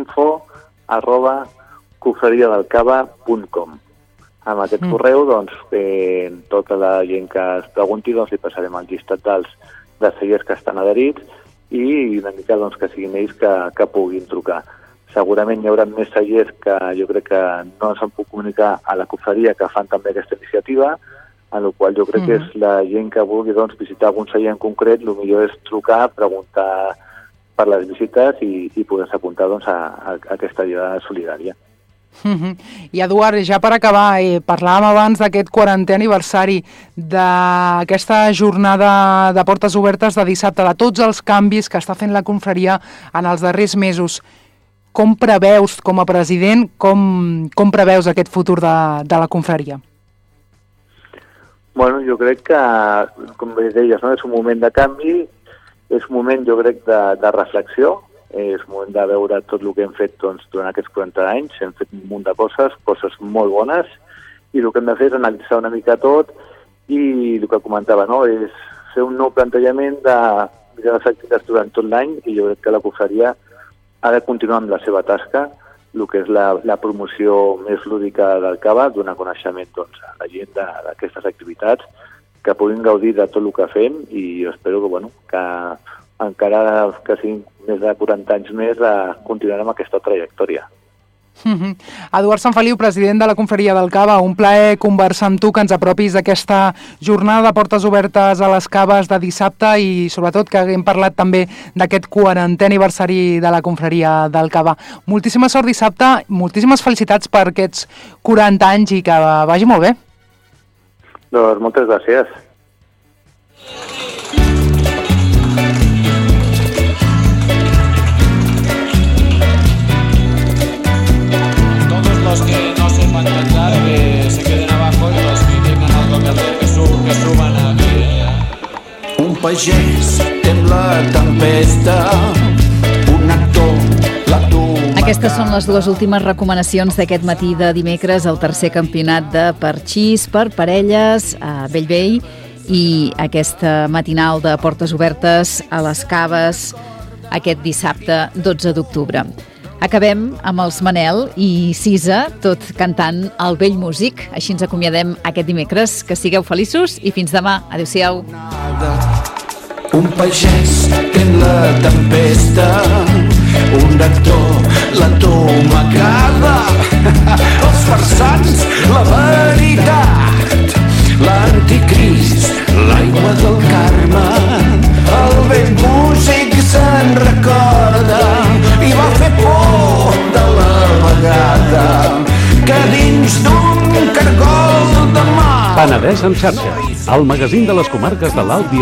info@cofreriadelcava.com. Amb aquest correu, tota la gent que es pregunti, li passarem el llistat dels cellers que estan adherits i una mica que siguin ells que puguin trucar. Segurament hi haurà més cellers que jo crec que no ens han pogut comunicar a la cofreria que fan també aquesta iniciativa, en la qual jo crec que és la gent que vulgui visitar algun celler en concret, el millor és trucar, preguntar per les visites i poder-se apuntar a aquesta gira solidària. I Eduard, ja per acabar, parlàvem abans d'aquest 40è aniversari d'aquesta jornada de portes obertes de dissabte, de tots els canvis que està fent la confraria en els darrers mesos. Com preveus, com a president, com preveus aquest futur de la confraria? Bueno, jo crec que, com bé deies, és un moment de canvi, és un moment, jo crec, de reflexió, és moment de veure tot el que hem fet durant aquests 40 anys. Hem fet un munt de coses molt bones, i el que hem de fer és analitzar una mica tot i el que comentava, és fer un nou plantejament de les activitats durant tot l'any, i jo crec que la cofreria ha de continuar amb la seva tasca, el que és la promoció més lúdica del cava, donar coneixement a la gent d'aquestes activitats, que puguin gaudir de tot el que fem, i jo espero que encara que siguin més de 40 anys més, continuarem amb aquesta trajectòria. Eduard Sanfeliu, president de la Confraria del Cava, un plaer conversar amb tu, que ens apropis d'aquesta jornada de portes obertes a les caves de dissabte i sobretot que haguem parlat també d'aquest 40è aniversari de la Confraria del Cava. Moltíssima sort dissabte, moltíssimes felicitats per aquests 40 anys i que vagi molt bé. Doncs moltes gràcies. Los que no sepan cantar, que se queden abajo, y los que tengan algo que hacer, que suban aquí. Un pagès tem la tempesta, un actor l'atur. Aquestes són les dues últimes recomanacions d'aquest matí de dimecres al tercer campionat de parxís per parelles a Bellvei i aquesta matinal de portes obertes a les Caves aquest dissabte 12 d'octubre. Acabem amb els Manel i Sisa, tot cantant El vell músic. Així ens acomiadem aquest dimecres. Que sigueu feliços i fins demà. Adéu-siau. Un pagès en la tempesta, un actor la tomacada, els farsans la veritat, l'anticrist, l'aigua del Carme, el vell músic se'n recorda i va fer por de la vegada que dins d'un cargol de mar. Penedès en xarxa, el magazín de les comarques de l'Alt